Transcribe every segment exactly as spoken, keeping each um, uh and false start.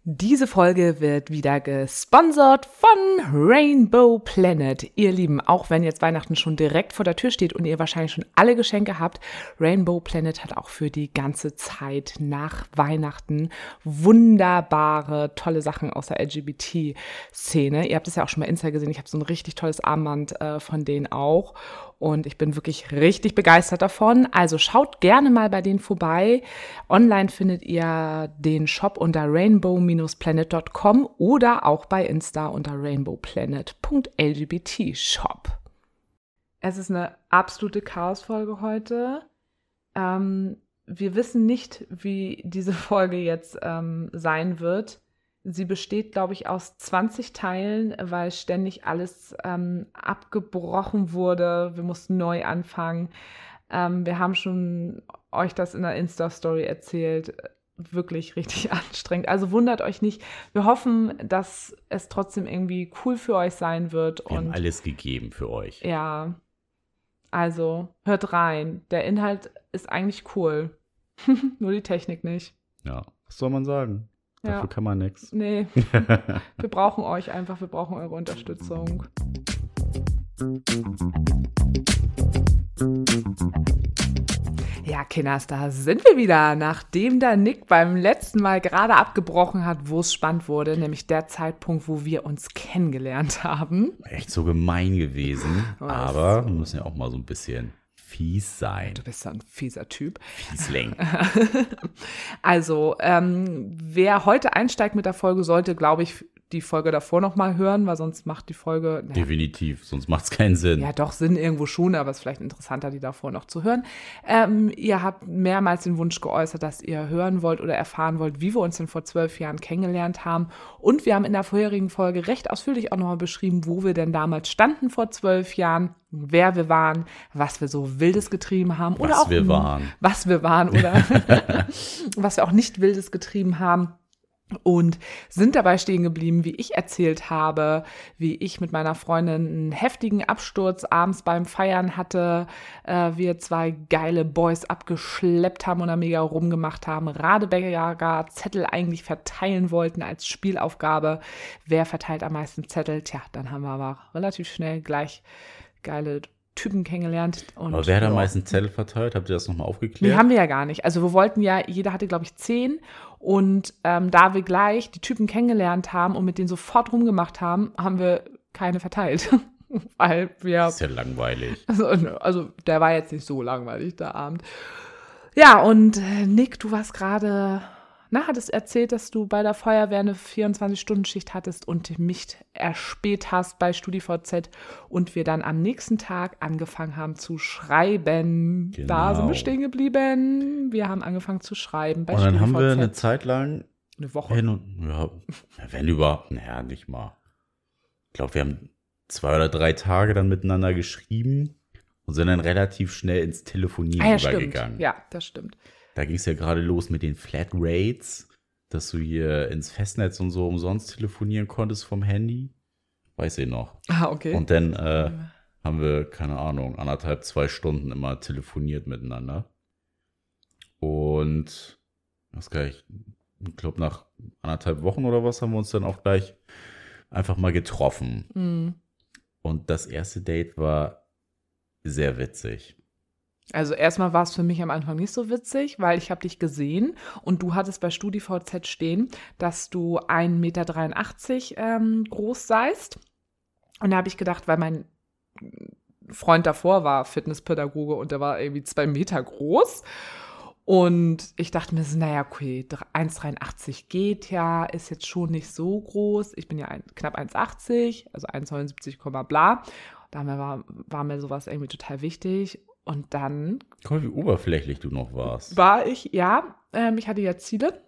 Diese Folge wird wieder gesponsert von Rainbow Planet. Ihr Lieben, auch wenn jetzt Weihnachten schon direkt vor der Tür steht und ihr wahrscheinlich schon alle Geschenke habt, Rainbow Planet hat auch für die ganze Zeit nach Weihnachten wunderbare, tolle Sachen aus der L G B T-Szene. Ihr habt es ja auch schon bei Insta gesehen, ich habe so ein richtig tolles Armband äh, von denen auch. Und ich bin wirklich richtig begeistert davon. Also schaut gerne mal bei denen vorbei. Online findet ihr den Shop unter rainbow planet punkt com oder auch bei Insta unter rainbow planet punkt l g b t shop. Es ist eine absolute Chaosfolge heute. Ähm, wir wissen nicht, wie diese Folge jetzt ähm, sein wird. Sie besteht, glaube ich, aus zwanzig Teilen, weil ständig alles ähm, abgebrochen wurde. Wir mussten neu anfangen. Ähm, wir haben schon euch das in der Insta-Story erzählt. Wirklich richtig anstrengend. Also wundert euch nicht. Wir hoffen, dass es trotzdem irgendwie cool für euch sein wird. Wir und haben alles gegeben für euch. Ja, also hört rein. Der Inhalt ist eigentlich cool. Nur die Technik nicht. Ja, was soll man sagen? Ja. Dafür kann man nichts. Nee, wir brauchen euch einfach, wir brauchen eure Unterstützung. Ja, Kinders, da sind wir wieder, nachdem der Nick beim letzten Mal gerade abgebrochen hat, wo es spannend wurde, nämlich der Zeitpunkt, wo wir uns kennengelernt haben. Echt so gemein gewesen, Was? aber wir müssen ja auch mal so ein bisschen fies sein. Du bist so ein fieser Typ. Fiesling. Also, ähm, wer heute einsteigt mit der Folge, sollte, glaube ich, die Folge davor nochmal hören, weil sonst macht die Folge... Naja, Definitiv, sonst macht es keinen Sinn. Ja, doch, Sinn irgendwo schon, aber es ist vielleicht interessanter, die davor noch zu hören. Ähm, ihr habt mehrmals den Wunsch geäußert, dass ihr hören wollt oder erfahren wollt, wie wir uns denn vor zwölf Jahren kennengelernt haben. Und wir haben in der vorherigen Folge recht ausführlich auch nochmal beschrieben, wo wir denn damals standen vor zwölf Jahren, wer wir waren, was wir so Wildes getrieben haben. Oder was auch, wir waren. Was wir waren oder was wir auch nicht Wildes getrieben haben. Und sind dabei stehen geblieben, wie ich erzählt habe, wie ich mit meiner Freundin einen heftigen Absturz abends beim Feiern hatte, äh, wir zwei geile Boys abgeschleppt haben und da mega rumgemacht haben, Radeberger Zettel eigentlich verteilen wollten als Spielaufgabe. Wer verteilt am meisten Zettel? Tja, dann haben wir aber relativ schnell gleich geile Typen kennengelernt. Und aber wer hat am ja. meisten Zettel verteilt? Habt ihr das nochmal aufgeklärt? Nee, haben wir ja gar nicht. Also wir wollten ja, jeder hatte, glaube ich, zehn. Und ähm, da wir gleich die Typen kennengelernt haben und mit denen sofort rumgemacht haben, haben wir keine verteilt. Weil wir... Das ist ja langweilig. Also, also der war jetzt nicht so langweilig, der Abend. Ja, und äh, Nick, du warst gerade... Na, hattest erzählt, dass du bei der Feuerwehr eine vierundzwanzig-Stunden-Schicht hattest und mich erspäht hast bei StudiVZ und wir dann am nächsten Tag angefangen haben zu schreiben. Genau. Da sind wir stehen geblieben. Wir haben angefangen zu schreiben bei und dann StudiVZ. haben wir eine Zeit lang Eine Woche. hin und, ja, wenn überhaupt, naja, nicht mal. Ich glaube, wir haben zwei oder drei Tage dann miteinander geschrieben und sind dann relativ schnell ins Telefonieren ah, ja, übergegangen. stimmt. Ja, das stimmt. Da ging es ja gerade los mit den Flatrates, dass du hier ins Festnetz und so umsonst telefonieren konntest vom Handy. Weiß ich noch. Ah, okay. Und dann äh, haben wir, keine Ahnung, anderthalb, zwei Stunden immer telefoniert miteinander. Und, was gleich, ich glaube, nach anderthalb Wochen oder was haben wir uns dann auch gleich einfach mal getroffen. Mhm. Und das erste Date war sehr witzig. Also erstmal war es für mich am Anfang nicht so witzig, weil ich habe dich gesehen und du hattest bei StudiVZ stehen, dass du ein Meter dreiundachtzig ähm, groß seist. Und da habe ich gedacht, weil mein Freund davor war Fitnesspädagoge und der war irgendwie zwei Meter groß. Und ich dachte mir so, naja, okay, eins Komma dreiundachtzig geht ja, ist jetzt schon nicht so groß. Ich bin ja ein, knapp eins Komma achtzig, also eins Komma neunundsiebzig, bla. Da war, war mir sowas irgendwie total wichtig. Und dann... Guck mal, wie oberflächlich du noch warst. War ich, ja. Ähm, ich hatte ja Ziele.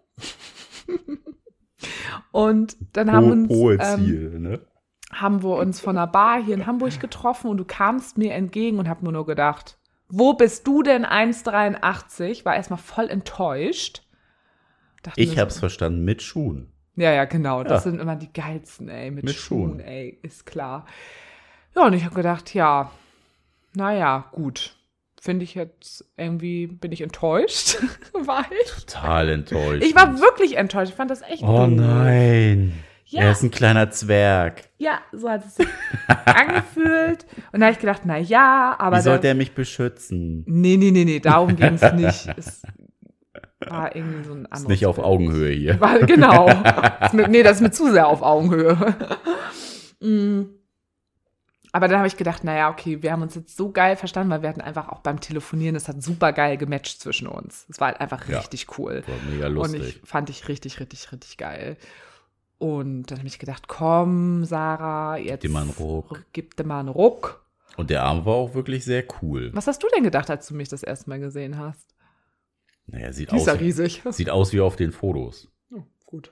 Und dann haben, Ho- uns, hohe ähm, Ziele, ne? haben wir uns von einer Bar hier in Hamburg getroffen und du kamst mir entgegen und hab mir nur gedacht, wo bist du denn eins Komma dreiundachtzig? War erstmal voll enttäuscht. Dachte Ich mir hab's so, verstanden, mit Schuhen. Ja, ja, genau. Das Ja. sind immer die geilsten, ey. Mit, Mit Schuhen, Schuhen. ey. Ist klar. Ja, und ich habe gedacht, ja, naja, gut. finde ich jetzt irgendwie, bin ich enttäuscht. war ich. Total enttäuscht. Ich war wirklich enttäuscht. Ich fand das echt Oh doof. nein. Ja. Er ist ein kleiner Zwerg. Ja, so hat es sich angefühlt. Und da habe ich gedacht, na ja, aber. Wie soll der, der mich beschützen? Nee, nee, nee, nee, darum ging es nicht. Es war irgendwie so ein anderes. Ist nicht auf Bild. Augenhöhe hier. War, genau. Ist mit, nee, das ist mir zu sehr auf Augenhöhe. mm. Aber dann habe ich gedacht, naja, okay, wir haben uns jetzt so geil verstanden, weil wir hatten einfach auch beim Telefonieren, es hat super geil gematcht zwischen uns. Es war halt einfach Ja. richtig cool. War mega lustig. Und ich fand ich richtig, richtig, richtig geil. Und dann habe ich gedacht, komm, Sarah, jetzt dir mal einen Ruck. gib dir mal einen Ruck. Und der Arm war auch wirklich sehr cool. Was hast du denn gedacht, als du mich das erste Mal gesehen hast? Naja, sieht Die ist aus, ja riesig. sieht aus wie auf den Fotos. Oh, gut.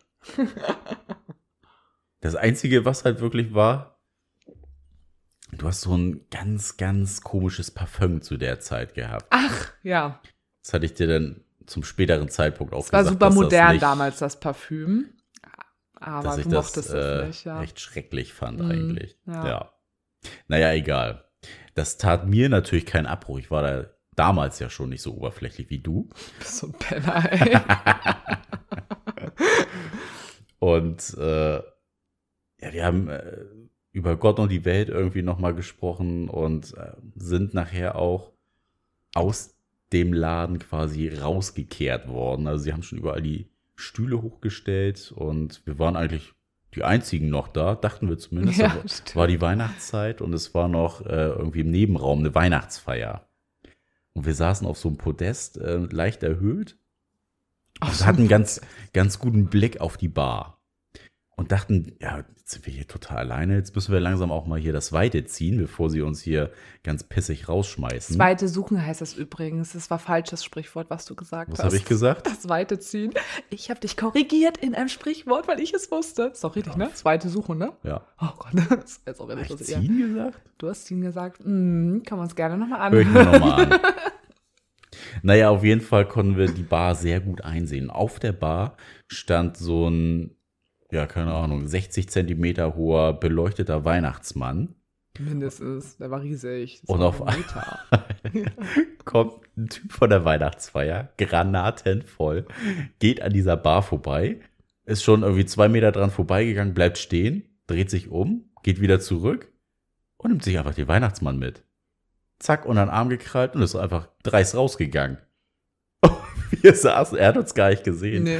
Das Einzige, was halt wirklich war, du hast so ein ganz, ganz komisches Parfüm zu der Zeit gehabt. Ach, ja. Das hatte ich dir dann zum späteren Zeitpunkt auch Es war gesagt. super dass modern das nicht, damals, das Parfüm. Aber dass ich du das mochtest äh, das nicht, ja. echt schrecklich fand Mhm, eigentlich. ja. Ja. Naja, egal. Das tat mir natürlich keinen Abbruch. Ich war da damals ja schon nicht so oberflächlich wie du. Du bist so ein Penner, ey. Und äh, ja, wir haben äh, über Gott und die Welt irgendwie nochmal gesprochen und äh, sind nachher auch aus dem Laden quasi rausgekehrt worden. Also sie haben schon überall die Stühle hochgestellt und wir waren eigentlich die einzigen noch da, dachten wir zumindest. Ja, Aber stimmt. war die Weihnachtszeit und es war noch äh, irgendwie im Nebenraum eine Weihnachtsfeier. Und wir saßen auf so einem Podest, äh, leicht erhöht. Auf Und so hatten einem ganz, ganz guten Blick auf die Bar. Und dachten, ja, jetzt sind wir hier total alleine. Jetzt müssen wir langsam auch mal hier das Weite ziehen, bevor sie uns hier ganz pissig rausschmeißen. Zweite suchen heißt das übrigens. Das war falsches Sprichwort, was du gesagt Was hast. habe ich gesagt? Das Weite ziehen. Ich habe dich korrigiert in einem Sprichwort, weil ich es wusste. Ist doch richtig, ne? Zweite suchen, ne? Ja. Oh Gott, das ist jetzt auch Habe wieder ich das ja. ziehen gesagt? Du hast ziehen gesagt. Mm, kann man es gerne nochmal Hör ich mir anhören. nochmal an. Naja, auf jeden Fall konnten wir die Bar sehr gut einsehen. Auf der Bar stand so ein, ja, keine Ahnung, sechzig Zentimeter hoher beleuchteter Weihnachtsmann. Mindestens. Der war riesig. Das Und war auf ein Meter. Kommt ein Typ von der Weihnachtsfeier, granatenvoll, geht an dieser Bar vorbei, ist schon irgendwie zwei Meter dran vorbeigegangen, bleibt stehen, dreht sich um, geht wieder zurück und nimmt sich einfach den Weihnachtsmann mit. Zack, unter den Arm gekrallt und ist einfach dreist rausgegangen. Wir saßen, er hat uns gar nicht gesehen. Nee.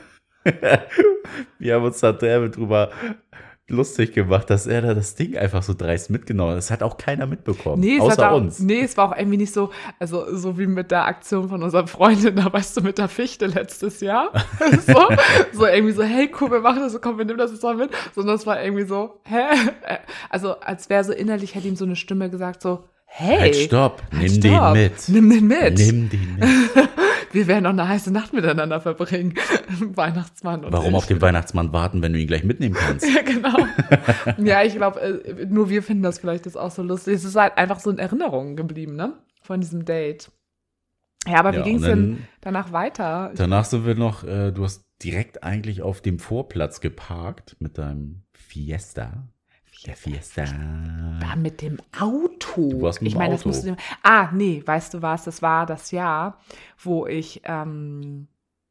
Wir haben uns da derbe drüber lustig gemacht, dass er da das Ding einfach so dreist mitgenommen hat. Das hat auch keiner mitbekommen, Nee, es außer hat auch, uns. nee, es war auch irgendwie nicht so, also so wie mit der Aktion von unserer Freundin, da weißt du, mit der Fichte letztes Jahr. so, so irgendwie so, hey, cool, wir machen das so, komm, wir nehmen das jetzt mal mit. Sondern es war irgendwie so, hä? Also als wäre so innerlich, hätte ihm so eine Stimme gesagt, so, hey. Halt, stopp, halt, nimm stopp, den mit. Nimm den mit. Nimm den mit. Wir werden noch eine heiße Nacht miteinander verbringen. Weihnachtsmann und Warum ich. auf den Weihnachtsmann warten, wenn du ihn gleich mitnehmen kannst? Ja, genau. Ja, ich glaube, nur wir finden das vielleicht jetzt auch so lustig. Es ist halt einfach so in Erinnerung geblieben, ne? Von diesem Date. Ja, aber wie Ja, ging es und dann- denn danach weiter? Danach sind wir noch, äh, du hast direkt eigentlich auf dem Vorplatz geparkt mit deinem Fiesta. Der Fiesta. Da mit dem Auto. Du warst mit ich dem meine, das Auto. musst du. Ah, nee, weißt du was? Das war das Jahr, wo ich ähm,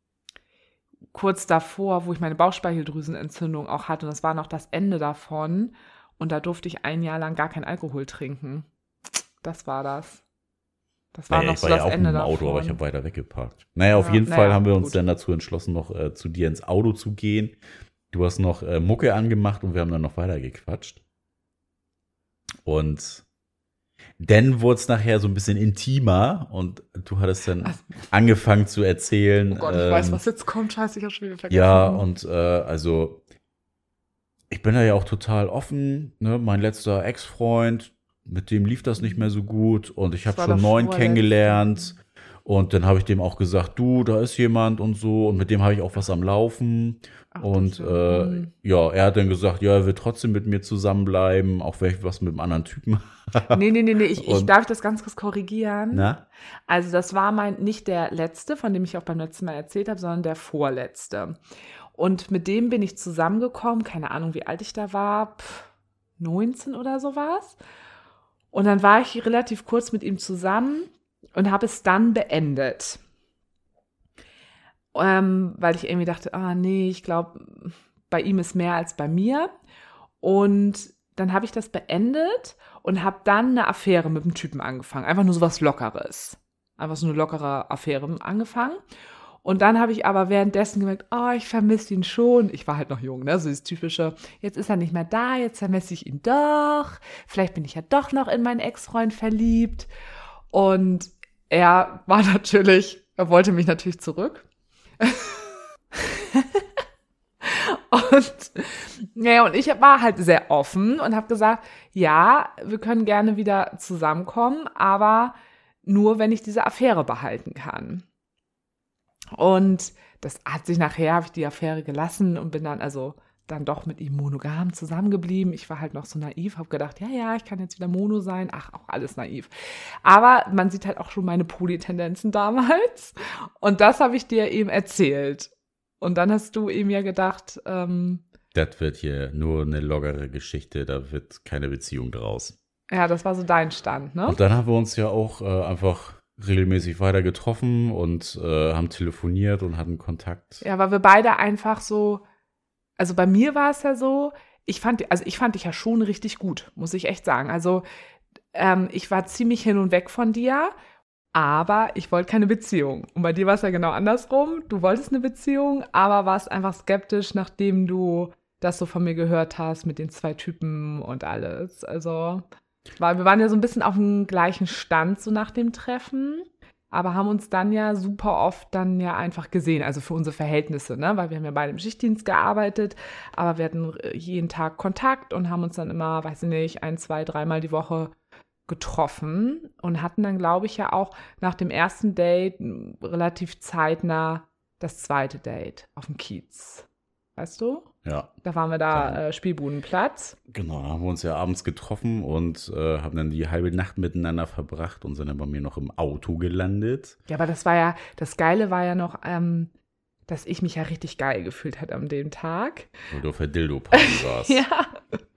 kurz davor, wo ich meine Bauchspeicheldrüsenentzündung auch hatte. Und das war noch das Ende davon. Und da durfte ich ein Jahr lang gar keinen Alkohol trinken. Das war das. Das war Naja, noch ich so war das ja auch Ende im Auto, davon. aber ich habe weiter weggeparkt. Naja, auf Ja, jeden naja, Fall haben wir uns gut. dann dazu entschlossen, noch äh, zu dir ins Auto zu gehen. Du hast noch äh, Mucke angemacht und wir haben dann noch weiter gequatscht. Und dann wurde es nachher so ein bisschen intimer und du hattest dann Also- angefangen zu erzählen. Oh Gott, ich ähm, weiß, was jetzt kommt. Scheiße, ich habe schon wieder vergessen. Ja, und äh, also ich bin da ja auch total offen. Ne? Mein letzter Ex-Freund, mit dem lief das nicht mehr so gut und ich habe war schon der neuen vorletzte. kennengelernt. Und dann habe ich dem auch gesagt, du, da ist jemand und so. Und mit dem habe ich auch was am Laufen. Ach, und das ist äh, ja- hm. ja, er hat dann gesagt, ja, er wird trotzdem mit mir zusammenbleiben, auch wenn ich was mit einem anderen Typen habe. Nee, nee, nee, nee. Ich, ich Und- darf ich das ganz kurz korrigieren. Na? Also das war mein, nicht der letzte, von dem ich auch beim letzten Mal erzählt habe, sondern der vorletzte. Und mit dem bin ich zusammengekommen, keine Ahnung, wie alt ich da war, pff, neunzehn oder sowas. Und dann war ich relativ kurz mit ihm zusammen. und habe es dann beendet. Ähm, weil ich irgendwie dachte, ah nee, ich glaube, bei ihm ist mehr als bei mir. Und dann habe ich das beendet und habe dann eine Affäre mit dem Typen angefangen. Einfach nur so was Lockeres. Einfach so eine lockere Affäre angefangen. Und dann habe ich aber währenddessen gemerkt, oh, ich vermisse ihn schon. Ich war halt noch jung, ne? So das typische, jetzt ist er nicht mehr da, jetzt vermisse ich ihn doch. Vielleicht bin ich ja doch noch in meinen Ex-Freund verliebt. Und er war natürlich, er wollte mich natürlich zurück. Und, ja, und ich war halt sehr offen und habe gesagt, ja, wir können gerne wieder zusammenkommen, aber nur, wenn ich diese Affäre behalten kann. Und das hat sich nachher, habe ich die Affäre gelassen und bin dann also dann doch mit ihm monogam zusammengeblieben. Ich war halt noch so naiv, habe gedacht, ja, ja, ich kann jetzt wieder Mono sein. Ach, auch alles naiv. Aber man sieht halt auch schon meine Polytendenzen damals. Und das habe ich dir eben erzählt. Und dann hast du eben ja gedacht, ähm, das wird hier nur eine lockere Geschichte, da wird keine Beziehung draus. Ja, das war so dein Stand, ne? Und dann haben wir uns ja auch äh, einfach regelmäßig weiter getroffen und äh, haben telefoniert und hatten Kontakt. Ja, weil wir beide einfach so, also bei mir war es ja so, ich fand, also ich fand dich ja schon richtig gut, muss ich echt sagen. Also ähm, ich war ziemlich hin und weg von dir, aber ich wollte keine Beziehung. Und bei dir war es ja genau andersrum. Du wolltest eine Beziehung, aber warst einfach skeptisch, nachdem du das so von mir gehört hast mit den zwei Typen und alles. Also, weil wir waren ja so ein bisschen auf dem gleichen Stand so nach dem Treffen, aber haben uns dann ja super oft dann ja einfach gesehen, also für unsere Verhältnisse, ne? Weil wir haben ja beide im Schichtdienst gearbeitet, aber wir hatten jeden Tag Kontakt und haben uns dann immer, weiß ich nicht, ein, zwei, dreimal die Woche getroffen und hatten dann, glaube ich, ja auch nach dem ersten Date relativ zeitnah das zweite Date auf dem Kiez. Weißt du? Ja. Da waren wir da, äh, Spielbudenplatz. Genau, da haben wir uns ja abends getroffen und äh, haben dann die halbe Nacht miteinander verbracht und sind dann bei mir noch im Auto gelandet. Ja, aber das war ja, das Geile war ja noch, ähm, dass ich mich ja richtig geil gefühlt hatte an dem Tag. Wo du auf der Dildo-Party warst. Ja,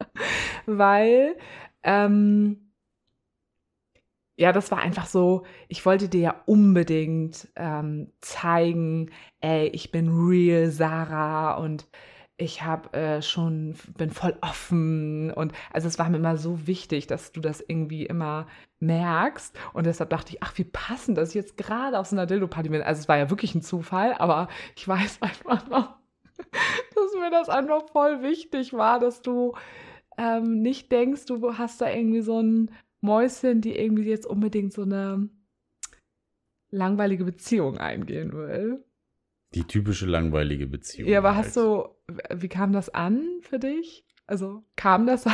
weil, ähm, ja, das war einfach so, ich wollte dir ja unbedingt ähm, zeigen, ey, ich bin real Sarah und ich habe äh, schon, bin voll offen und also es war mir immer so wichtig, dass du das irgendwie immer merkst und deshalb dachte ich, ach, wie passend, dass ich jetzt gerade auf so einer Dildo-Party bin. Also es war ja wirklich ein Zufall, aber ich weiß einfach noch, dass mir das einfach voll wichtig war, dass du ähm, nicht denkst, du hast da irgendwie so ein Mäuschen, die irgendwie jetzt unbedingt so eine langweilige Beziehung eingehen will. Die typische langweilige Beziehung. Ja, aber halt. hast du, wie kam das an für dich? Also, kam das an?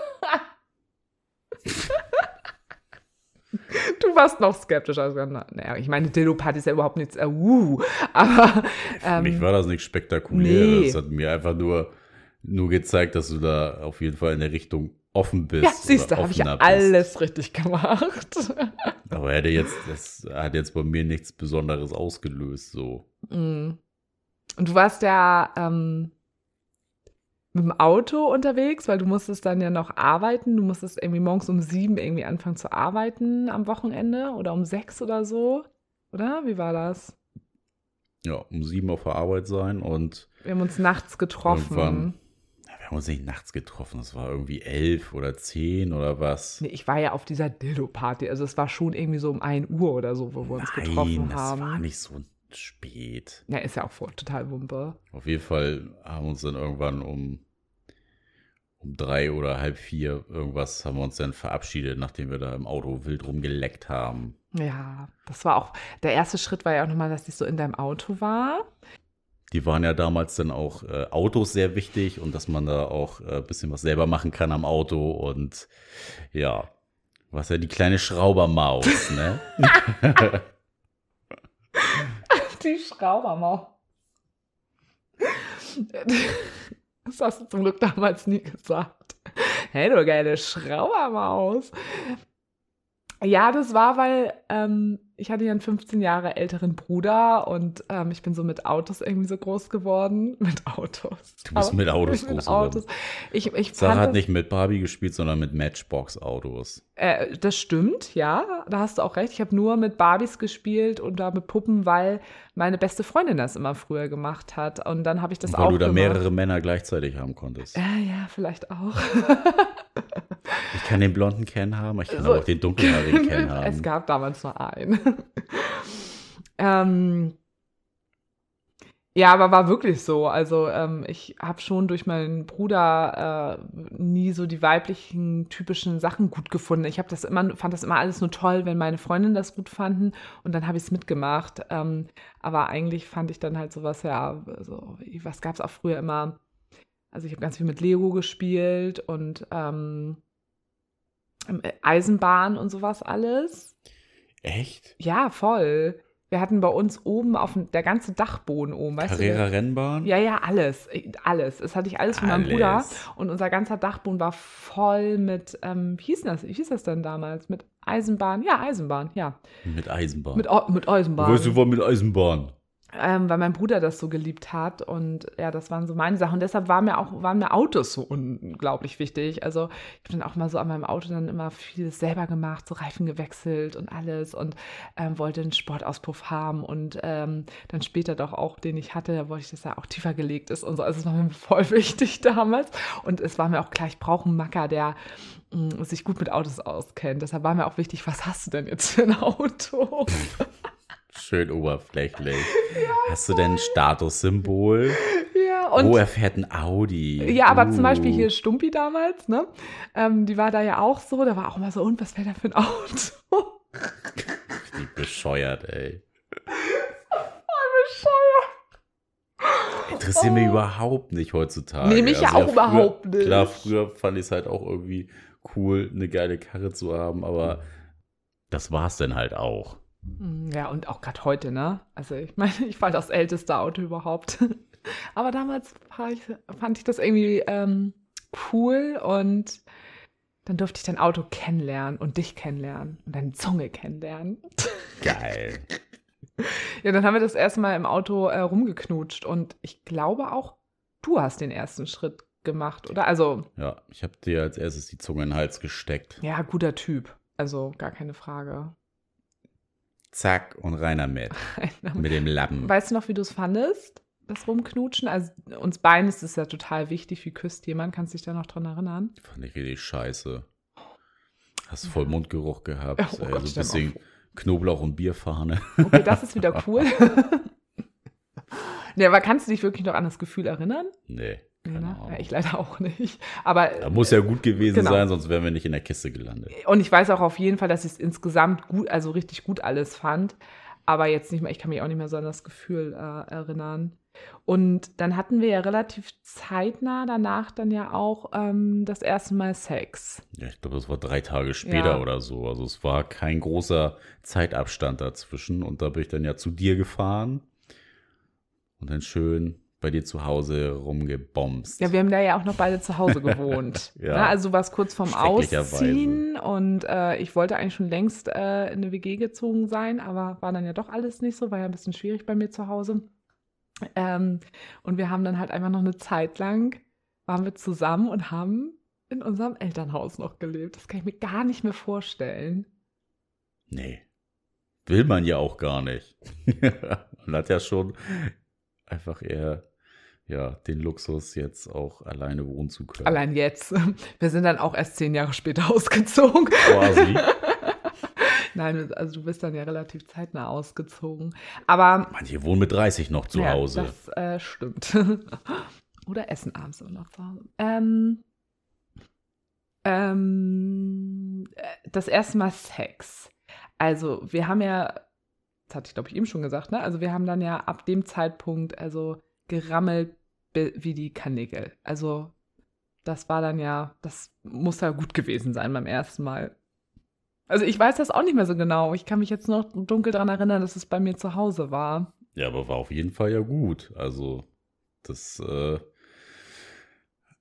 Du warst noch skeptisch. Also, naja, ich meine, Dildo-Party ist ja überhaupt nichts, äh, uh, aber Für ähm, mich war das nichts Spektakuläres. nee. Das hat mir einfach nur, nur gezeigt, dass du da auf jeden Fall in der Richtung offen bist. Ja, siehst du, habe ich ja alles richtig gemacht. Aber hätte jetzt, das hat jetzt bei mir nichts Besonderes ausgelöst, so. Und du warst ja ähm, mit dem Auto unterwegs, weil du musstest dann ja noch arbeiten. Du musstest irgendwie morgens um sieben irgendwie anfangen zu arbeiten am Wochenende oder um sechs oder so. Oder? Wie war das? Ja, um sieben auf der Arbeit sein und Wir haben uns nachts getroffen. irgendwann, ja, wir haben uns nicht nachts getroffen, es war irgendwie elf oder zehn oder was. Nee, ich war ja auf dieser Dildo-Party. Also es war schon irgendwie so um ein Uhr oder so, wo wir uns Nein, getroffen das haben. war nicht so spät. Ja, ist ja auch voll, total Wumpe. Auf jeden Fall haben wir uns dann irgendwann um, um drei oder halb vier irgendwas haben wir uns dann verabschiedet, nachdem wir da im Auto wild rumgeleckt haben. Ja, das war auch, der erste Schritt war ja auch nochmal, dass ich so in deinem Auto war. Die waren ja damals dann auch äh, Autos sehr wichtig und dass man da auch ein äh, bisschen was selber machen kann am Auto und ja, was ja die kleine Schraubermaus, ne? Die Schraubermaus. Das hast du zum Glück damals nie gesagt. Hey, du geile Schraubermaus. Ja, das war, weil ähm, ich hatte ja einen fünfzehn Jahre älteren Bruder und ähm, ich bin so mit Autos irgendwie so groß geworden. Mit Autos. Du bist Aber mit Autos mit groß Autos. geworden. Ich, ich Sarah fand hat das, nicht mit Barbie gespielt, sondern mit Matchbox-Autos. äh, das stimmt, ja, da hast du auch recht. Ich habe nur mit Barbies gespielt und da mit Puppen, weil meine beste Freundin das immer früher gemacht hat. Und dann habe ich das Und weil auch du da gemacht. mehrere Männer gleichzeitig haben konntest. Äh, ja, vielleicht auch. Ich kann den blonden Ken haben, ich kann So. aber auch den dunkelhaarigen Ken haben. Es gab damals nur einen. ähm, ja, aber war wirklich so. Also ähm, ich habe schon durch meinen Bruder äh, nie so die weiblichen typischen Sachen gut gefunden. Ich habe das immer, fand das immer alles nur toll, wenn meine Freundinnen das gut fanden und dann habe ich es mitgemacht. Ähm, aber eigentlich fand ich dann halt sowas, ja, so, was gab es auch früher immer? Also ich habe ganz viel mit Lego gespielt und ähm, Eisenbahn und sowas alles. Echt? Ja, voll. Wir hatten bei uns oben auf dem, der ganze Dachboden oben, weißt du? Carrera-Rennbahn? Ja, ja, alles. Alles. Das hatte ich alles von meinem Bruder. Alles. Und unser ganzer Dachboden war voll mit, ähm, wie hieß das? Wie hieß das denn damals? Mit Eisenbahn? Ja, Eisenbahn, ja. Mit Eisenbahn. Mit, Au- mit Eisenbahn. Weißt du, war mit Eisenbahn? Ähm, weil mein Bruder das so geliebt hat und ja, das waren so meine Sachen. Und deshalb war mir auch, waren mir Autos so unglaublich wichtig. Also ich habe dann auch mal so an meinem Auto dann immer vieles selber gemacht, so Reifen gewechselt und alles und ähm, wollte einen Sportauspuff haben und ähm, dann später doch auch, den ich hatte, da wollte ich, dass er auch tiefer gelegt ist und so. Also es war mir voll wichtig damals und es war mir auch klar, ich brauche einen Macker, der mh, sich gut mit Autos auskennt. Deshalb war mir auch wichtig, was hast du denn jetzt für ein Auto? Schön oberflächlich. Hast du denn ein Statussymbol? Ja, und Oh, er fährt ein Audi. ja, aber Uh. zum Beispiel hier Stumpi damals, ne? Ähm, die war da ja auch so, da war auch immer so, und was wäre da für ein Auto? Wie bescheuert, ey. Interessiert mich überhaupt nicht heutzutage. Nee, mich ja auch früher, überhaupt nicht. Klar, früher fand ich es halt auch irgendwie cool, eine geile Karre zu haben, aber das war's dann halt auch. Ja, und auch gerade heute, ne? Also ich meine, ich war das älteste Auto überhaupt. Aber damals war ich, fand ich das irgendwie ähm, cool und dann durfte ich dein Auto kennenlernen und dich kennenlernen und deine Zunge kennenlernen. Geil. Ja, dann haben wir das erste Mal im Auto äh, rumgeknutscht und ich glaube auch, du hast den ersten Schritt gemacht, oder? Also, Ja, ich habe dir als erstes die Zunge in den Hals gesteckt. ja, guter Typ. Also, gar keine Frage. Zack und reiner mit. Mit dem Lappen. Weißt du noch, wie du es fandest, das Rumknutschen? Also, uns beiden ist es ja total wichtig, wie küsst jemand. Kannst du dich da noch dran erinnern? Fand ich richtig scheiße. Hast voll Mundgeruch gehabt. Oh ey, Gott, so stell ein mal bisschen Knoblauch und Bierfahne. Okay, das ist wieder cool. Nee, aber kannst du dich wirklich noch an das Gefühl erinnern? Nee, Nee, keine ne? Ahnung. Ja, ich leider auch nicht. Aber Da muss ja gut gewesen Genau. sein, sonst wären wir nicht in der Kiste gelandet. und ich weiß auch auf jeden Fall, dass ich es insgesamt gut, also richtig gut alles fand. Aber jetzt nicht mehr, ich kann mich auch nicht mehr so an das Gefühl äh, erinnern. Und dann hatten wir ja relativ zeitnah danach dann ja auch ähm, das erste Mal Sex. Ja, ich glaube, das war drei Tage später Ja. oder so. Also es war kein großer Zeitabstand dazwischen. Und da bin ich dann ja zu dir gefahren und dann schön bei dir zu Hause rumgebomst. Ja, wir haben da ja auch noch beide zu Hause gewohnt. Ja. Ne? Also du warst kurz vorm Schrecklicherweise. Ausziehen und äh, ich wollte eigentlich schon längst äh, in eine W G gezogen sein, aber war dann ja doch alles nicht so, war ja ein bisschen schwierig bei mir zu Hause. Ähm, und wir haben dann halt einfach noch eine Zeit lang, waren wir zusammen und haben in unserem Elternhaus noch gelebt. Das kann ich mir gar nicht mehr vorstellen. Nee. Will man ja auch gar nicht. Man hat ja schon einfach eher ja, den Luxus, jetzt auch alleine wohnen zu können. Allein jetzt. Wir sind dann auch erst zehn Jahre später ausgezogen. Quasi. Nein, also du bist dann ja relativ zeitnah ausgezogen. Aber Manche wohnen mit dreißig noch zu ja, Hause. das äh, stimmt. Oder essen abends immer noch zu Hause. Ähm, ähm, das erste Mal Sex. Also wir haben ja, das hatte ich glaube ich eben schon gesagt, ne? Also wir haben dann ja ab dem Zeitpunkt also gerammelt be- wie die Karnickel. Also das war dann ja, das muss ja gut gewesen sein beim ersten Mal. Also ich weiß das auch nicht mehr so genau. Ich kann mich jetzt noch dunkel daran erinnern, dass es bei mir zu Hause war. Ja, aber war auf jeden Fall ja gut. Also, das äh,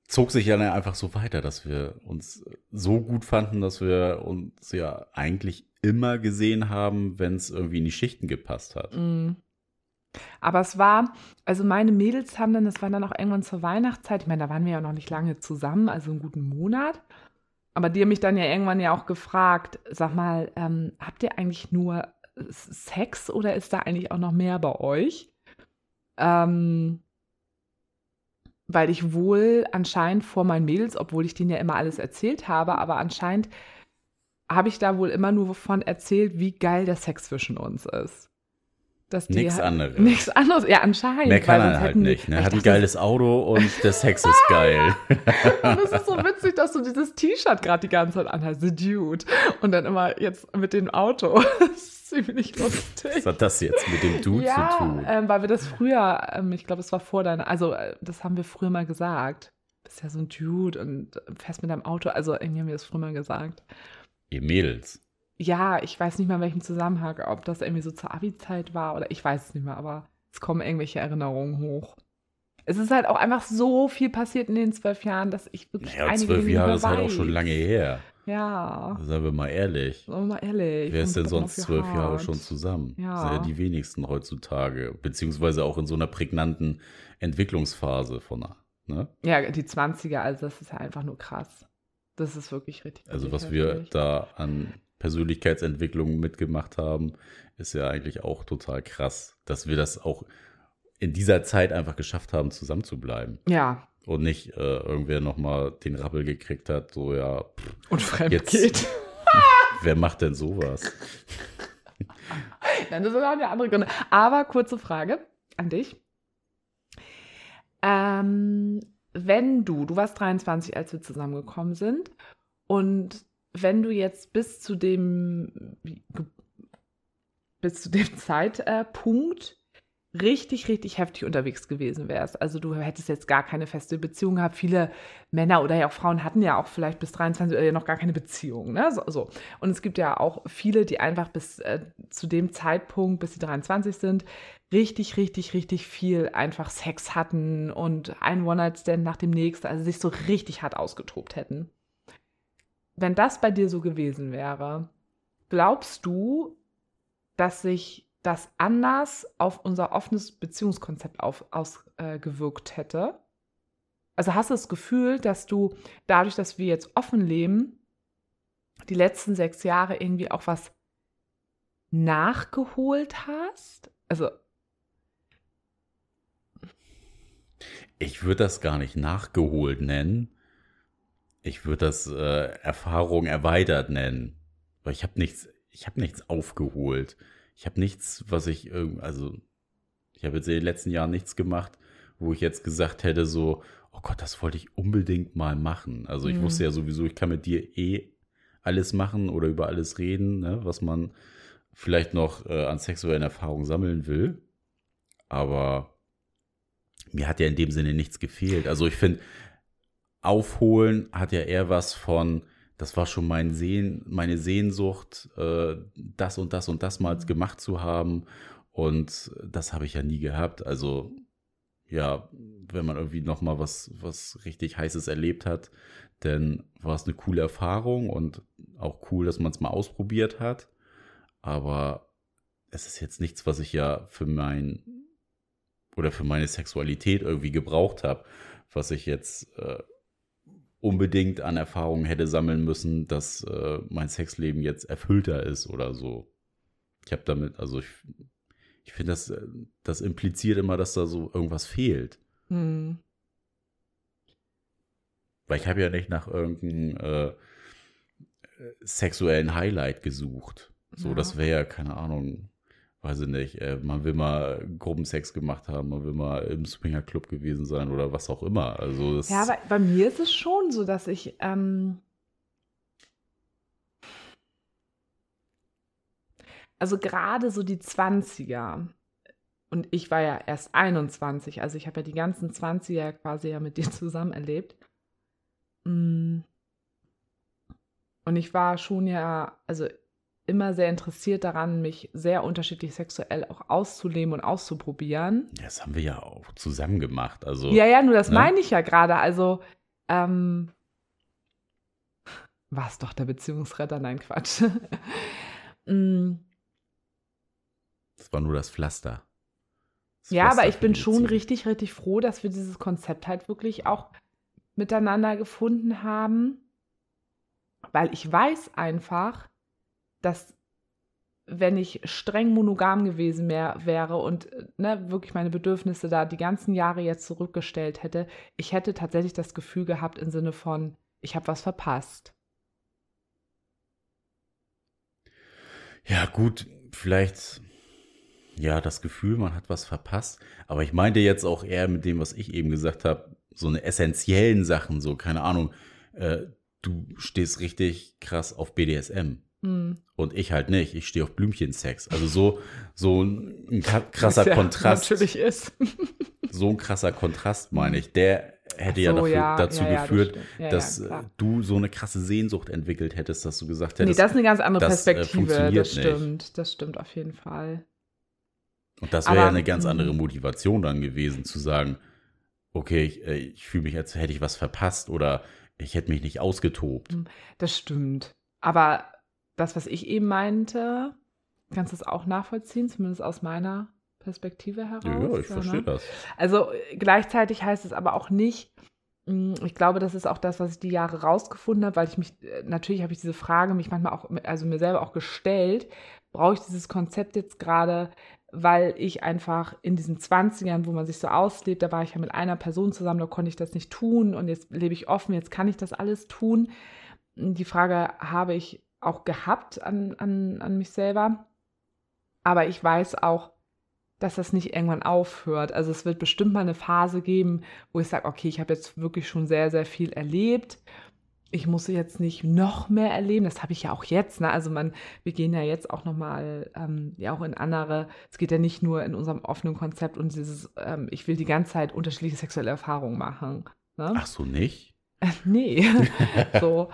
zog sich ja dann einfach so weiter, dass wir uns so gut fanden, dass wir uns ja eigentlich immer gesehen haben, wenn es irgendwie in die Schichten gepasst hat. Mm. Aber es war, also meine Mädels haben dann, das war dann auch irgendwann zur Weihnachtszeit, ich meine, da waren wir ja noch nicht lange zusammen, also einen guten Monat. Aber die haben mich dann ja irgendwann ja auch gefragt, sag mal, ähm, habt ihr eigentlich nur Sex oder ist da eigentlich auch noch mehr bei euch? Ähm, weil ich wohl anscheinend vor meinen Mädels, obwohl ich denen ja immer alles erzählt habe, aber anscheinend habe ich da wohl immer nur von erzählt, wie geil der Sex zwischen uns ist. Dass die Nichts halt- anderes. Nichts anderes, ja anscheinend. Mehr kann weil er sonst halt hätten die- nicht. Ne? weil Er ich hat ein dachte, geiles Auto und der Sex ist geil. Und es ist so witzig, dass du dieses T-Shirt gerade die ganze Zeit anhast, The Dude. Und dann immer jetzt mit dem Auto. Das ist ziemlich lustig. Was hat das jetzt mit dem Dude ja, zu tun? ähm, weil wir das früher, ähm, ich glaube, es war vor deiner, also äh, das haben wir früher mal gesagt. Du bist ja so ein Dude und fährst mit deinem Auto. Also irgendwie haben wir das früher mal gesagt. Ihr Mädels. Ja, ich weiß nicht mal in welchem Zusammenhang, ob das irgendwie so zur Abi-Zeit war oder ich weiß es nicht mehr, aber es kommen irgendwelche Erinnerungen hoch. Es ist halt auch einfach so viel passiert in den zwölf Jahren, dass ich wirklich Naja, einige zwölf Dinge Jahre nicht ist mehr halt auch weiß. schon lange her. Ja, Sagen wir mal ehrlich. sagen wir mal ehrlich. Wer ist denn kommt doch sonst noch zwölf viel Jahre hart. schon zusammen? Ja. Das sind ja die wenigsten heutzutage. Beziehungsweise auch in so einer prägnanten Entwicklungsphase von einer. Ne? Ja, die zwanziger, also das ist ja einfach nur krass. Das ist wirklich richtig. Also richtig was wir heftig. da an Persönlichkeitsentwicklung mitgemacht haben, ist ja eigentlich auch total krass, dass wir das auch in dieser Zeit einfach geschafft haben, zusammen zu bleiben. Ja, Und nicht äh, irgendwer nochmal den Rappel gekriegt hat, so ja, pff, und fremd Jetzt- geht. wer macht denn sowas? Nein, das sind auch eine andere Gründe. Aber kurze Frage an dich. Ähm, wenn du, du warst dreiundzwanzig, als wir zusammengekommen sind, und wenn du jetzt bis zu dem, bis zu dem Zeitpunkt richtig, richtig heftig unterwegs gewesen wärst, also du hättest jetzt gar keine feste Beziehung gehabt, viele Männer oder ja auch Frauen hatten ja auch vielleicht bis dreiundzwanzig oder noch gar keine Beziehung, ne? So, so. Und es gibt ja auch viele, die einfach bis äh, zu dem Zeitpunkt, bis sie dreiundzwanzig sind, richtig, richtig, richtig viel einfach Sex hatten und ein One-Night-Stand nach dem nächsten, also sich so richtig hart ausgetobt hätten. Wenn das bei dir so gewesen wäre, glaubst du, dass sich das anders auf unser offenes Beziehungskonzept auf, ausgewirkt äh, hätte? Also hast du das Gefühl, dass du dadurch, dass wir jetzt offen leben, die letzten sechs Jahre irgendwie auch was nachgeholt hast? Also Ich würde das gar nicht nachgeholt nennen. Ich würde das äh, Erfahrung erweitert nennen. Weil ich habe nichts, ich habe nichts aufgeholt. Ich habe nichts, was ich irgend, also ich habe jetzt in den letzten Jahren nichts gemacht, wo ich jetzt gesagt hätte so, oh Gott, das wollte ich unbedingt mal machen. Also ich Mhm. wusste ja sowieso, ich kann mit dir eh alles machen oder über alles reden, ne, was man vielleicht noch äh, an sexuellen Erfahrungen sammeln will. Aber mir hat ja in dem Sinne nichts gefehlt. Also ich finde, aufholen hat ja eher was von, das war schon mein Sehn, meine Sehnsucht, äh, das und das und das mal gemacht zu haben. Und das habe ich ja nie gehabt. Also ja, wenn man irgendwie noch mal was, was richtig Heißes erlebt hat, dann war es eine coole Erfahrung und auch cool, dass man es mal ausprobiert hat. Aber es ist jetzt nichts, was ich ja für mein oder für meine Sexualität irgendwie gebraucht habe, was ich jetzt äh, unbedingt an Erfahrungen hätte sammeln müssen, dass äh, mein Sexleben jetzt erfüllter ist oder so. Ich habe damit, also ich, ich finde, das, äh, das impliziert immer, dass da so irgendwas fehlt. hm. Weil ich habe ja nicht nach irgendeinem äh, sexuellen Highlight gesucht. So, Ja. das wäre ja, keine Ahnung, weiß ich nicht, äh, man will mal Gruppensex gemacht haben, man will mal im Swingerclub gewesen sein oder was auch immer. Also das, Ja, aber bei mir ist es schon so, dass ich ähm, also gerade so die zwanziger, und ich war ja erst einundzwanzig, also ich habe ja die ganzen zwanziger quasi ja mit dir zusammen erlebt. Mm. Und ich war schon ja, also immer sehr interessiert daran, mich sehr unterschiedlich sexuell auch auszuleben und auszuprobieren. das haben wir ja auch zusammen gemacht. Also Ja, ja, nur das ne? meine ich ja gerade. Also ähm, war es doch der Beziehungsretter? Nein, Quatsch. Mm, Das war nur das Pflaster. Das ja, Pflaster aber ich für bin die schon Beziehung. richtig, richtig froh, dass wir dieses Konzept halt wirklich auch miteinander gefunden haben, weil ich weiß einfach, dass wenn ich streng monogam gewesen mehr, wäre und äh, ne, wirklich meine Bedürfnisse da die ganzen Jahre jetzt zurückgestellt hätte, ich hätte tatsächlich das Gefühl gehabt im Sinne von, ich habe was verpasst. Ja, gut, vielleicht, ja, das Gefühl, man hat was verpasst. Aber ich meinte jetzt auch eher mit dem, was ich eben gesagt habe, so eine essentiellen Sachen, so, keine Ahnung, äh, du stehst richtig krass auf B D S M. Hm. Und ich halt nicht. Ich stehe auf Blümchensex. Also so, so ein ka- krasser Was ja Kontrast. natürlich ist. So ein krasser Kontrast, meine ich. Der hätte ja, Ach so, dafür, ja, dazu ja, ja, das geführt, stimmt. Ja, ja, dass äh, klar. du so eine krasse Sehnsucht entwickelt hättest, dass du gesagt Nee, hättest. das ist eine ganz andere das, äh, Perspektive. funktioniert Das nicht. stimmt. Das stimmt auf jeden Fall. Und das wäre ja Aber, eine ganz mh. andere Motivation dann gewesen, zu sagen, okay, ich, äh, ich fühle mich, als hätte ich was verpasst oder ich hätte mich nicht ausgetobt. Das stimmt. Aber das, was ich eben meinte, kannst du das auch nachvollziehen, zumindest aus meiner Perspektive heraus? Ja, ja, ich Ja, verstehe ne? das. Also äh, gleichzeitig heißt es aber auch nicht, mh, ich glaube, das ist auch das, was ich die Jahre rausgefunden habe, weil ich mich, äh, natürlich habe ich diese Frage mich manchmal auch, also mir selber auch gestellt, brauche ich dieses Konzept jetzt gerade, weil ich einfach in diesen zwanzigern, wo man sich so auslebt, da war ich ja mit einer Person zusammen, da konnte ich das nicht tun und jetzt lebe ich offen, jetzt kann ich das alles tun. Die Frage habe ich auch gehabt an, an, an mich selber, aber ich weiß auch, dass das nicht irgendwann aufhört. Also es wird bestimmt mal eine Phase geben, wo ich sage, okay, ich habe jetzt wirklich schon sehr, sehr viel erlebt. Ich muss jetzt nicht noch mehr erleben. Das habe ich ja auch jetzt. Ne? Also man, wir gehen ja jetzt auch nochmal, ähm, ja auch in andere, es geht ja nicht nur in unserem offenen Konzept und dieses, ähm, ich will die ganze Zeit unterschiedliche sexuelle Erfahrungen machen. Ne? Ach so, nicht? Nee. so,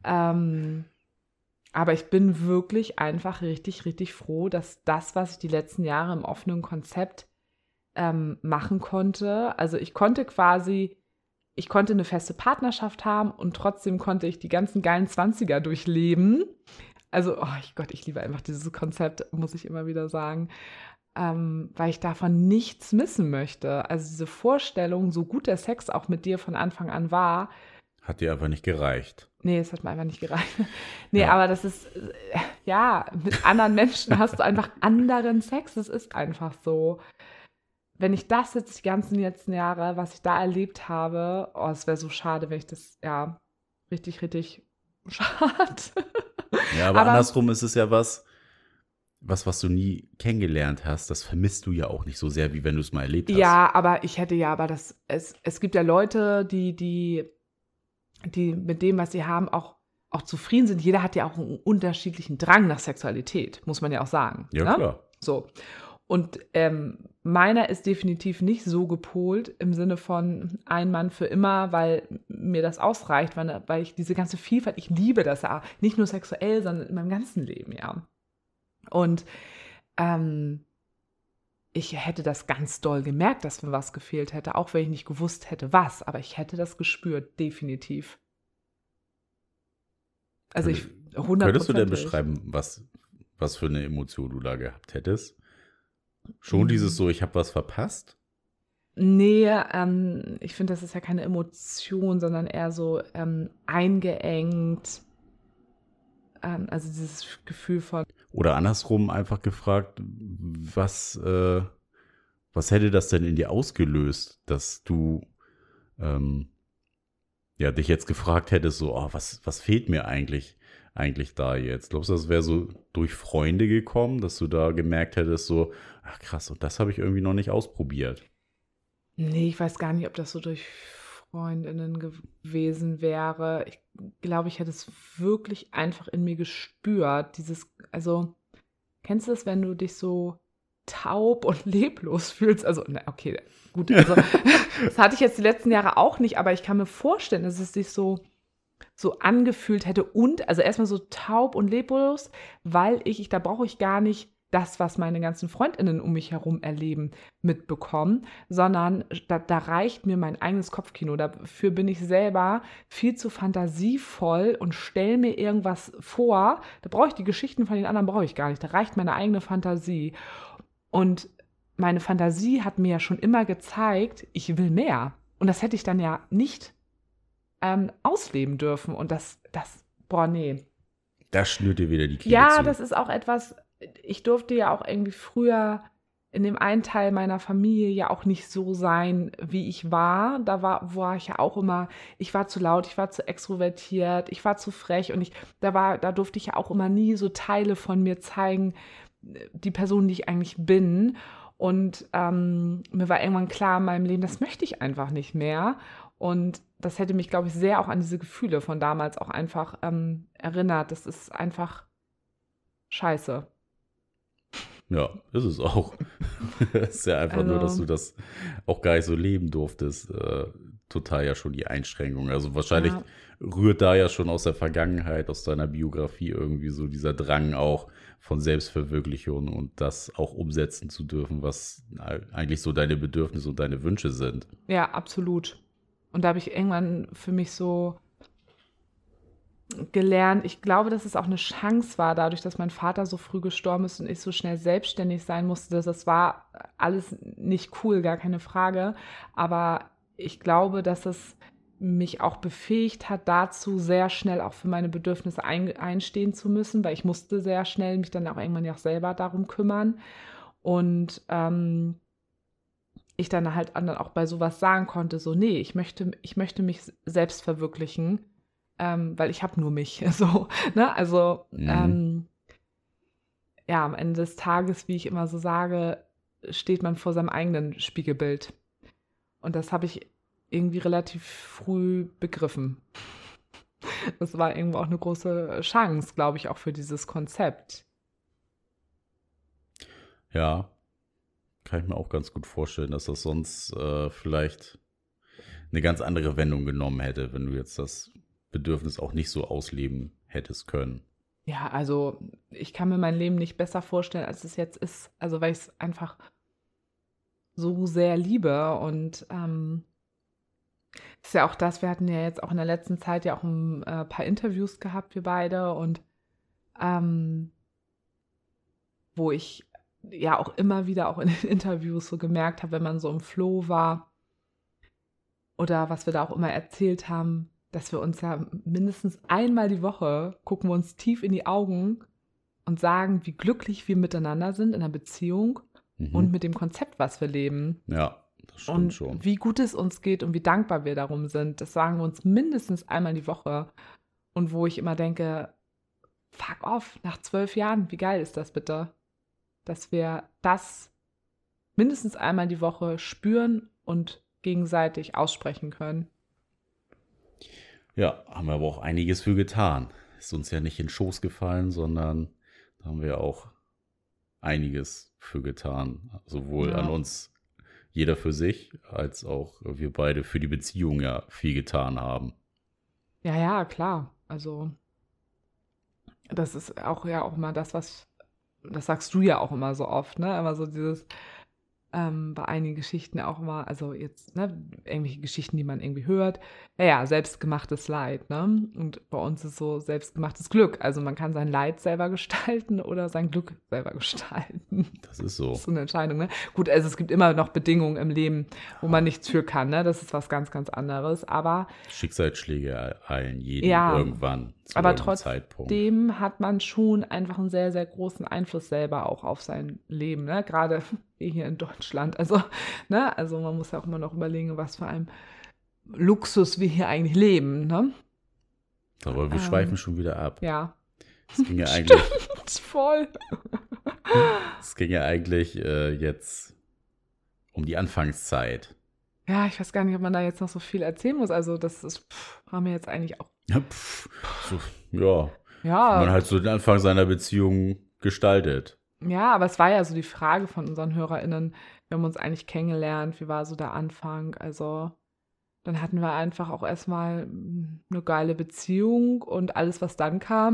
ähm, aber ich bin wirklich einfach richtig, richtig froh, dass das, was ich die letzten Jahre im offenen Konzept ähm, machen konnte, also ich konnte quasi, ich konnte eine feste Partnerschaft haben und trotzdem konnte ich die ganzen geilen Zwanziger durchleben. Also, oh Gott, ich liebe einfach dieses Konzept, muss ich immer wieder sagen, ähm, weil ich davon nichts missen möchte. Also diese Vorstellung, so gut der Sex auch mit dir von Anfang an war, Hat dir einfach nicht gereicht. nee, es hat mir einfach nicht gereicht. Nee, Ja. aber das ist, äh, ja, mit anderen Menschen hast du einfach anderen Sex. Das ist einfach so. Wenn ich das jetzt die ganzen letzten Jahre, was ich da erlebt habe, oh, es wäre so schade, wenn ich das, ja, richtig, richtig schade. Ja, aber, Aber- andersrum ist es ja was, was, was du nie kennengelernt hast, das vermisst du ja auch nicht so sehr, wie wenn du es mal erlebt hast. Ja, aber ich hätte ja, aber das, es, es gibt ja Leute, die, die, die mit dem, was sie haben, auch, auch zufrieden sind. Jeder hat ja auch einen unterschiedlichen Drang nach Sexualität, muss man ja auch sagen. Ja, ne? klar. So. Und ähm, meiner ist definitiv nicht so gepolt im Sinne von ein Mann für immer, weil mir das ausreicht, weil, weil ich diese ganze Vielfalt, ich liebe das ja, nicht nur sexuell, sondern in meinem ganzen Leben, ja. Und ähm, ich hätte das ganz doll gemerkt, dass mir was gefehlt hätte, auch wenn ich nicht gewusst hätte, was, aber ich hätte das gespürt, definitiv. Also ich hundert Könntest du denn beschreiben, was, was für eine Emotion du da gehabt hättest? Schon Mhm. dieses so, ich habe was verpasst? Nee, ähm, ich finde, das ist ja keine Emotion, sondern eher so ähm, eingeengt. Ähm, also dieses Gefühl von, Oder andersrum einfach gefragt, was, äh, was hätte das denn in dir ausgelöst, dass du ähm, ja, dich jetzt gefragt hättest, so, oh, was, was fehlt mir eigentlich, eigentlich da jetzt? Glaubst du, das wäre so durch Freunde gekommen, dass du da gemerkt hättest, so, ach krass, und das habe ich irgendwie noch nicht ausprobiert? nee, ich weiß gar nicht, ob das so durch Freundinnen gewesen wäre. Ich glaube, ich hätte es wirklich einfach in mir gespürt. Dieses, also, kennst du das, wenn du dich so taub und leblos fühlst? Also, na, okay, gut, also, das hatte ich jetzt die letzten Jahre auch nicht, aber ich kann mir vorstellen, dass es sich so, so angefühlt hätte und, also erstmal so taub und leblos, weil ich, ich da brauche ich gar nicht das, was meine ganzen FreundInnen um mich herum erleben, mitbekommen, sondern da, da reicht mir mein eigenes Kopfkino. Dafür bin ich selber viel zu fantasievoll und stelle mir irgendwas vor. Da brauche ich die Geschichten von den anderen brauche ich gar nicht. Da reicht meine eigene Fantasie. Und meine Fantasie hat mir ja schon immer gezeigt, ich will mehr. Und das hätte ich dann ja nicht ähm, ausleben dürfen. Und das, das, boah, nee. Da schnürt dir wieder die Kehle Ja, zu. das ist auch etwas, ich durfte ja auch irgendwie früher in dem einen Teil meiner Familie ja auch nicht so sein, wie ich war. Da war, war ich ja auch immer, ich war zu laut, ich war zu extrovertiert, ich war zu frech und ich, da war, da durfte ich ja auch immer nie so Teile von mir zeigen, die Person, die ich eigentlich bin. Und ähm, mir war irgendwann klar in meinem Leben, das möchte ich einfach nicht mehr. Und das hätte mich, glaube ich, sehr auch an diese Gefühle von damals auch einfach ähm, erinnert. Das ist einfach scheiße. Ja, ist es auch. Es ist ja einfach Also, nur, dass du das auch gar nicht so leben durftest. Äh, total ja schon die Einschränkung. Also wahrscheinlich ja. rührt da ja schon aus der Vergangenheit, aus deiner Biografie irgendwie so dieser Drang auch von Selbstverwirklichung und das auch umsetzen zu dürfen, was eigentlich so deine Bedürfnisse und deine Wünsche sind. Ja, absolut. Und da habe ich irgendwann für mich so gelernt, ich glaube, dass es auch eine Chance war, dadurch, dass mein Vater so früh gestorben ist und ich so schnell selbstständig sein musste. Das war alles nicht cool, gar keine Frage. Aber ich glaube, dass es mich auch befähigt hat, dazu sehr schnell auch für meine Bedürfnisse ein, einstehen zu müssen, weil ich musste sehr schnell mich dann auch irgendwann ja auch selber darum kümmern. Und ähm, ich dann halt anderen auch bei sowas sagen konnte, so, nee, ich möchte, ich möchte mich selbst verwirklichen. Ähm, weil ich habe nur mich, so, ne, also, Mhm. ähm, ja, am Ende des Tages, wie ich immer so sage, steht man vor seinem eigenen Spiegelbild. Und das habe ich irgendwie relativ früh begriffen. Das war irgendwo auch eine große Chance, glaube ich, auch für dieses Konzept. Ja, kann ich mir auch ganz gut vorstellen, dass das sonst äh, vielleicht eine ganz andere Wendung genommen hätte, wenn du jetzt das Bedürfnis auch nicht so ausleben hättest können. Ja, also ich kann mir mein Leben nicht besser vorstellen, als es jetzt ist. Also weil ich es einfach so sehr liebe. Und ähm, ist ja auch das, wir hatten ja jetzt auch in der letzten Zeit ja auch ein äh, paar Interviews gehabt, wir beide. Und ähm, wo ich ja auch immer wieder auch in den Interviews so gemerkt habe, wenn man so im Flow war oder was wir da auch immer erzählt haben, dass wir uns ja mindestens einmal die Woche gucken wir uns tief in die Augen und sagen, wie glücklich wir miteinander sind in einer Beziehung Mhm. und mit dem Konzept, was wir leben. Ja, das stimmt Und schon. wie gut es uns geht und wie dankbar wir darum sind. Das sagen wir uns mindestens einmal die Woche. Und wo ich immer denke, fuck off, nach zwölf Jahren, wie geil ist das bitte? Dass wir das mindestens einmal die Woche spüren und gegenseitig aussprechen können. Ja, haben wir aber auch einiges für getan. Ist uns ja nicht in den Schoß gefallen, sondern da haben wir auch einiges für getan. Sowohl Ja. an uns, jeder für sich, als auch wir beide für die Beziehung ja viel getan haben. Ja, ja, klar. Also, das ist auch ja auch immer das, was, das sagst du ja auch immer so oft, ne? Immer so dieses, ähm, bei einigen Geschichten auch immer, also jetzt, ne, irgendwelche Geschichten, die man irgendwie hört, ja, ja, selbstgemachtes Leid, ne? Und bei uns ist so selbstgemachtes Glück. Also man kann sein Leid selber gestalten oder sein Glück selber gestalten. Das ist so. Das ist so eine Entscheidung, ne? Gut, also es gibt immer noch Bedingungen im Leben, wo man nichts für kann, ne? Das ist was ganz, ganz anderes. Aber Schicksalsschläge eilen jeden Ja, irgendwann zu aber irgendeinem Zeitpunkt. trotzdem hat man schon einfach einen sehr, sehr großen Einfluss selber auch auf sein Leben, ne? Gerade hier in Deutschland. Also, ne? Also man muss ja auch immer noch überlegen, was für ein Luxus wir hier eigentlich leben, ne? Aber wir Ähm, schweifen schon wieder ab. Ja. Es ging ja eigentlich, Voll. es ging ja eigentlich äh, jetzt um die Anfangszeit. Ja, ich weiß gar nicht, ob man da jetzt noch so viel erzählen muss. Also, das ist, pff, haben wir jetzt eigentlich auch. Ja, pff, so, ja, Ja, man halt so den Anfang seiner Beziehung gestaltet. ja, aber es war ja so die Frage von unseren HörerInnen, wir haben uns eigentlich kennengelernt, wie war so der Anfang? Also, dann hatten wir einfach auch erstmal mm, eine geile Beziehung und alles, was dann kam,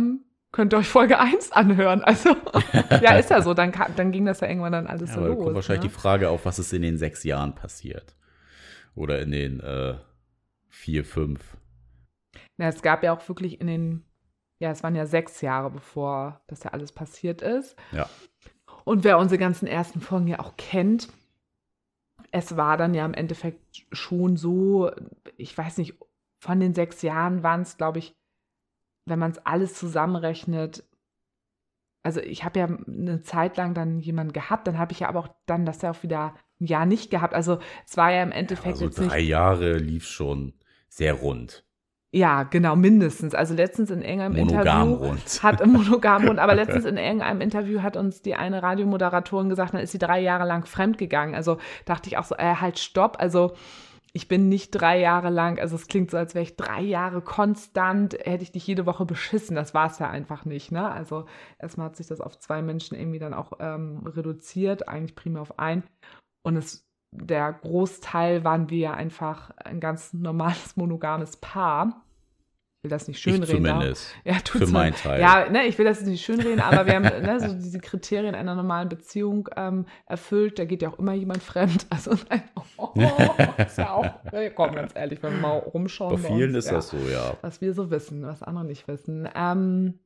könnt ihr euch Folge eins anhören. Also, ja, ist ja so. Dann, kann, dann ging das ja irgendwann dann alles Ja, so aber da los. kommt wahrscheinlich ne? die Frage auf, was ist in den sechs Jahren passiert. Oder in den äh, vier, fünf. Ja, es gab ja auch wirklich in den, ja, es waren ja sechs Jahre, bevor das ja alles passiert ist. Ja. Und wer unsere ganzen ersten Folgen ja auch kennt, es war dann ja im Endeffekt schon so, ich weiß nicht, von den sechs Jahren waren es, glaube ich, wenn man es alles zusammenrechnet, also ich habe ja eine Zeit lang dann jemanden gehabt, dann habe ich ja aber auch dann das ja auch wieder ein Jahr nicht gehabt. Also es war ja im Endeffekt Also jetzt drei nicht. Jahre lief schon sehr rund. Ja, genau, mindestens. Also letztens in irgendeinem Monogam Interview rund. hat im Monogam rund, aber letztens in irgendeinem Interview hat uns die eine Radiomoderatorin gesagt, dann ist sie drei Jahre lang fremdgegangen. Also dachte ich auch so, äh, halt stopp. Also ich bin nicht drei Jahre lang, also es klingt so, als wäre ich drei Jahre konstant, hätte ich dich jede Woche beschissen. Das war es ja einfach nicht, ne? Also erstmal hat sich das auf zwei Menschen irgendwie dann auch ähm, reduziert, eigentlich primär auf einen. Und es, der Großteil waren wir ja einfach ein ganz normales monogames Paar. Ich will das nicht Ich schönreden. zumindest. Ja, Für tut's meinen mal. Teil. Ja, ne, ich will das jetzt nicht schönreden, aber wir haben ne, so diese Kriterien einer normalen Beziehung ähm, erfüllt. Da geht ja auch immer jemand fremd. Also nein, oh, ist ja auch, ne, komm, ganz ehrlich, wenn wir mal rumschauen. Bei vielen uns, ist ja, das so, ja. was wir so wissen, was andere nicht wissen. Ähm,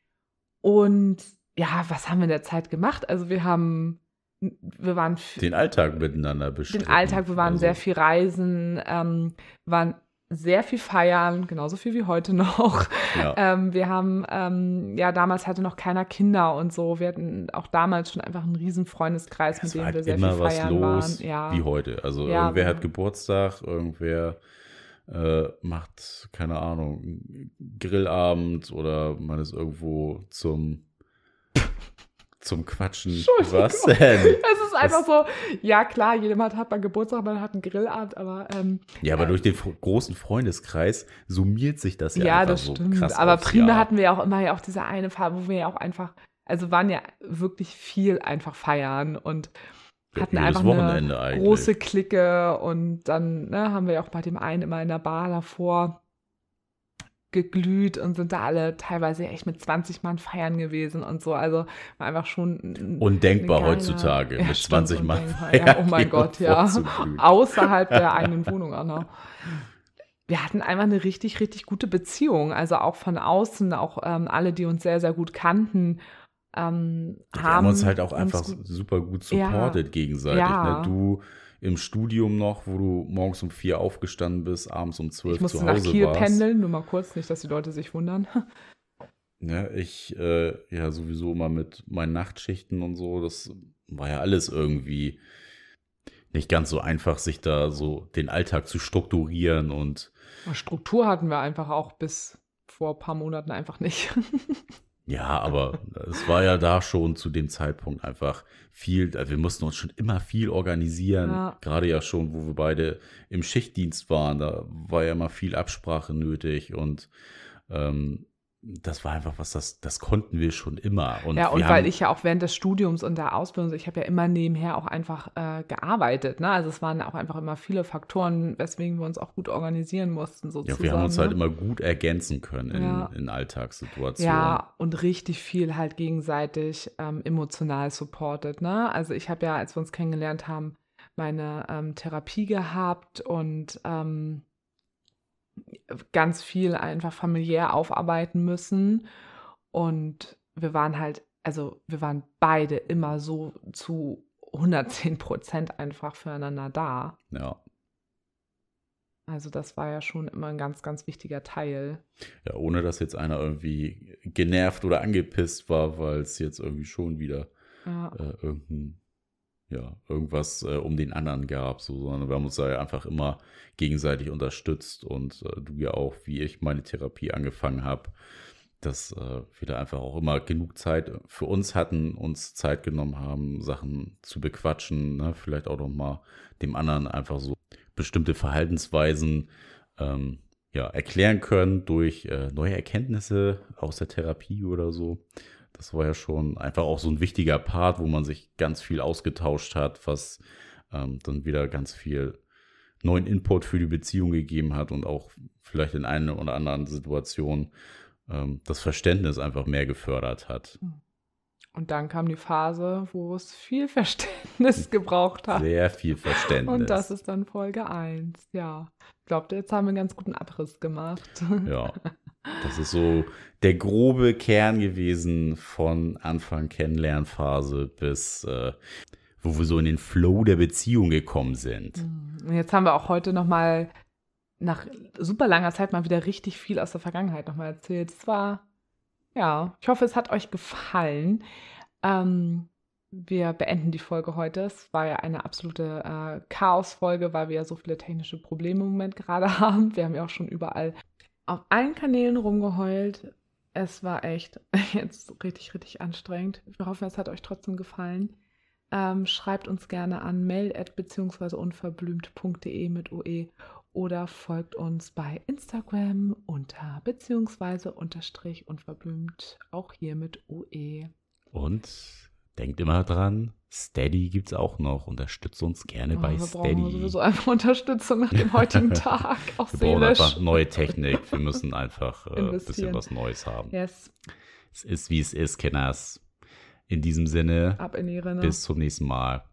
und ja, was haben wir in der Zeit gemacht? Also wir haben, wir waren f- Den Alltag miteinander bestritten. den Alltag, wir waren Also, sehr viel reisen, ähm, waren sehr viel feiern, genauso viel wie heute noch. Ja. Ähm, wir haben, ähm, ja, damals hatte noch keiner Kinder und so. Wir hatten auch damals schon einfach einen riesen Freundeskreis, Es mit dem war wir halt sehr immer viel was feiern los, waren. Ja. wie heute. Also Ja, irgendwer wir- hat Geburtstag, irgendwer äh, macht, keine Ahnung, Grillabend oder man ist irgendwo zum zum Quatschen. Entschuldigung. Was denn? Es ist einfach so, ja klar, jemand hat mal Geburtstag, man hat einen Grillabend, aber ähm, Ja, aber durch den fr- großen Freundeskreis summiert sich das ja, ja, einfach das so stimmt. krass Aber aufs primär Jahr. hatten wir ja auch immer ja auch diese eine Phase, wo wir ja auch einfach, also waren ja wirklich viel einfach feiern und Ja, hatten jedes einfach Wochenende eine eigentlich. große Clique und dann ne, haben wir ja auch bei dem einen immer in der Bar davor geglüht und sind da alle teilweise echt mit zwanzig Mann feiern gewesen und so. Also war einfach schon ein- Undenkbar eine geile- heutzutage, Ja, mit stimmt, zwanzig Mann undenkbar. Ja, feiern oh mein gehen Gott, und ja. vorzuglühen. Außerhalb der eigenen Wohnung auch noch. Wir hatten einfach eine richtig, richtig gute Beziehung. Also auch von außen, auch ähm, alle, die uns sehr, sehr gut kannten, ähm, Wir haben, haben uns halt auch uns einfach gut- super gut Ja. supportet gegenseitig. Ja. Ne? Du im Studium noch, wo du morgens um vier aufgestanden bist, abends um zwölf Ich musste zu nach Hause Kiel warst. pendeln, nur mal kurz, nicht, dass die Leute sich wundern. Ne? Ich äh, ja sowieso immer mit meinen Nachtschichten und so. Das war ja alles irgendwie nicht ganz so einfach, sich da so den Alltag zu strukturieren und Struktur hatten wir einfach auch bis vor ein paar Monaten einfach nicht. ja, aber es war ja da schon zu dem Zeitpunkt einfach viel, also wir mussten uns schon immer viel organisieren, Ja. gerade ja schon, wo wir beide im Schichtdienst waren, da war ja immer viel Absprache nötig und ähm, das war einfach was, das, das konnten wir schon immer. Und Ja, und wir weil haben, ich ja auch während des Studiums und der Ausbildung, so, ich habe ja immer nebenher auch einfach äh, gearbeitet. Ne? Also es waren auch einfach immer viele Faktoren, weswegen wir uns auch gut organisieren mussten ja, sozusagen. wir haben uns halt ne? immer gut ergänzen können in, Ja. in Alltagssituationen. Ja, und richtig viel halt gegenseitig ähm, emotional supported. Ne? Also ich habe ja, als wir uns kennengelernt haben, meine ähm, Therapie gehabt und ähm, ganz viel einfach familiär aufarbeiten müssen. Und wir waren halt, also wir waren beide immer so zu hundertzehn Prozent einfach füreinander da. Ja. Also das war ja schon immer ein ganz, ganz wichtiger Teil. Ja, ohne dass jetzt einer irgendwie genervt oder angepisst war, weil es jetzt irgendwie schon wieder Ja. äh, irgendein, ja, irgendwas äh, um den anderen gab, so, sondern wir haben uns da ja einfach immer gegenseitig unterstützt und äh, du ja auch, wie ich meine Therapie angefangen habe, dass äh, wir da einfach auch immer genug Zeit für uns hatten, uns Zeit genommen haben, Sachen zu bequatschen, ne? Vielleicht auch noch mal dem anderen einfach so bestimmte Verhaltensweisen ähm, ja, erklären können durch äh, neue Erkenntnisse aus der Therapie oder so. Das war ja schon einfach auch so ein wichtiger Part, wo man sich ganz viel ausgetauscht hat, was ähm, dann wieder ganz viel neuen Input für die Beziehung gegeben hat und auch vielleicht in einer oder anderen Situation ähm, das Verständnis einfach mehr gefördert hat. Und dann kam die Phase, wo es viel Verständnis gebraucht hat. Sehr viel Verständnis. Und das ist dann Folge eins, ja. Ich glaube, jetzt haben wir einen ganz guten Abriss gemacht. Ja, das ist so der grobe Kern gewesen von Anfang Kennenlernphase bis, äh, wo wir so in den Flow der Beziehung gekommen sind. Und jetzt haben wir auch heute nochmal nach super langer Zeit mal wieder richtig viel aus der Vergangenheit nochmal erzählt. Es war, ja, ich hoffe, es hat euch gefallen. Ähm, wir beenden die Folge heute. Es war ja eine absolute äh, Chaos-Folge, weil wir ja so viele technische Probleme im Moment gerade haben. Wir haben ja auch schon überall auf allen Kanälen rumgeheult. Es war echt jetzt richtig, richtig anstrengend. Wir hoffen, es hat euch trotzdem gefallen. Ähm, schreibt uns gerne an mail at beziehungsweise unverblümt punkt de mit O E oder folgt uns bei Instagram unter beziehungsweise unterstrich unverblümt, auch hier mit O E. Und denkt immer dran, Steady gibt es auch noch. Unterstützt uns gerne Oh, bei wir Steady. brauchen sowieso einfach Unterstützung nach dem heutigen Tag, auch Wir brauchen seelisch. einfach neue Technik. Wir müssen einfach äh, ein bisschen Investieren. was Neues haben. Yes, Es ist, wie es ist, Kenners. In diesem Sinne, ab in die Rinne. bis zum nächsten Mal.